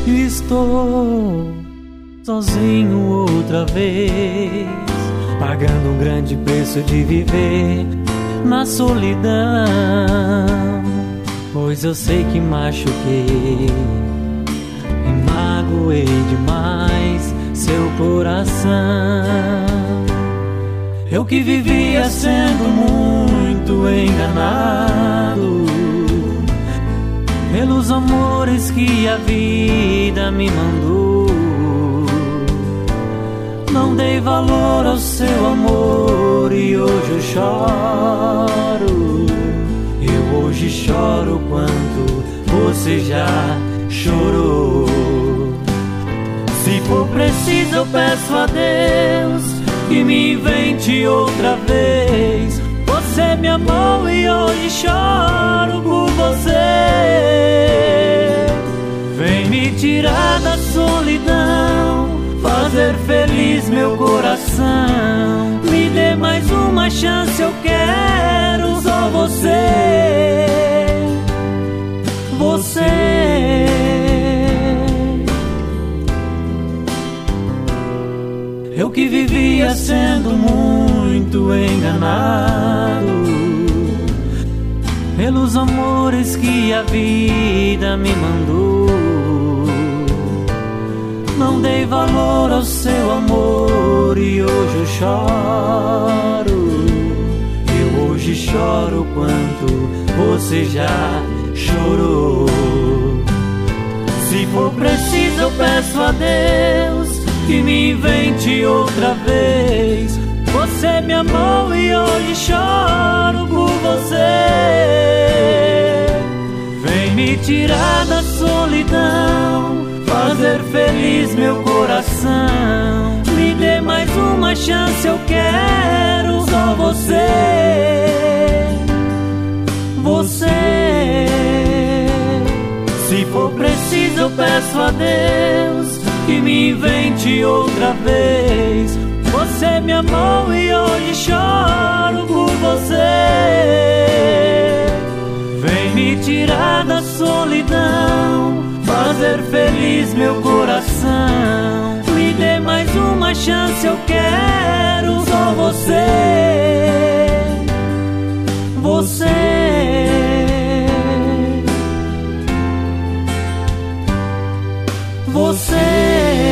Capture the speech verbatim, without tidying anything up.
Estou sozinho outra vez, pagando um grande preço de viver na solidão, pois eu sei que machuquei e magoei demais seu coração. Eu que vivia sendo muito enganado pelos amores que a vida me mandou. Não dei valor ao seu amor e hoje eu choro. Eu hoje choro quanto você já chorou. Se for preciso eu peço a Deus que me invente outra vez. Você me amou e hoje choro por você. Vem me tirar da solidão, fazer feliz meu coração. Me dê mais uma chance, eu quero só você. Você. Eu que vivia sendo muito enganado pelos amores que a vida me mandou. Não dei valor ao seu amor e hoje eu choro. Eu hoje choro quanto você já chorou. Se for preciso eu peço a Deus que me invente outra vez. Você me amou e hoje choro por você. Vem me tirar da solidão, fazer feliz meu coração. Me dê mais uma chance, eu quero só você. Você. Se for preciso eu peço a Deus que me invente outra vez. Você me amou e hoje choro por você. Vem me tirar da solidão, fazer feliz meu coração. Me dê mais uma chance, eu quero só você. Você. Você.